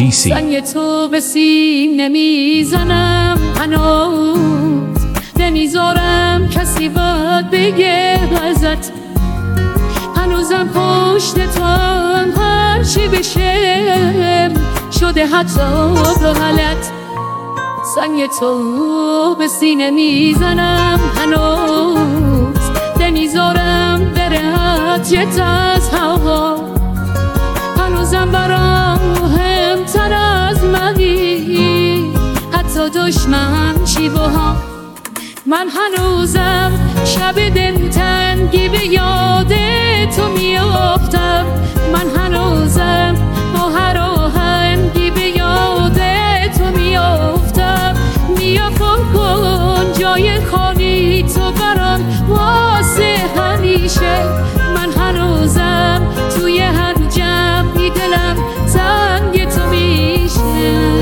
NGC. سنگ تو به سینه میزنم هنوز نمیذارم کسی باید بگه ازت هنوزم پشت تو هم هرچی بشه شده حتی به غلط سنگ تو به سینه میزنم هنوز نمیذارم بره حجت از هوا هنوزم برام مهمتر از منی حتی دشمن چی بها من هنوزم شب دلتنگی به یاد تو میافتم من هنوزم با هر آهنگی به یاد تو میافتم میافم کن جای خالی تو برام واسه همیشه من هنوزم توی هر جمعی دلم سنگ تو میشه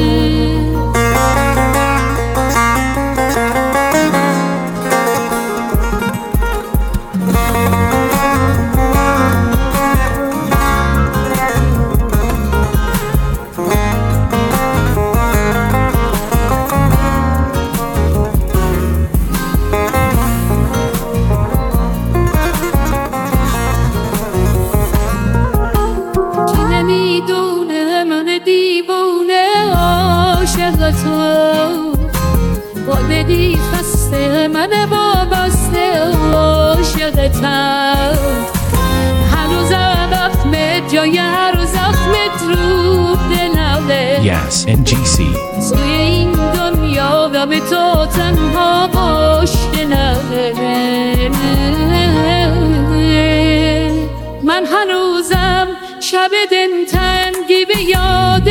تو وادی خسته من وابسته عاشقتم هنوزم زخمت جای هر زخمت رو دلمه Yes, NGC. توی این دنیا و به تو تنها مشکلمه من هنوزم شب دلتنگی به یاد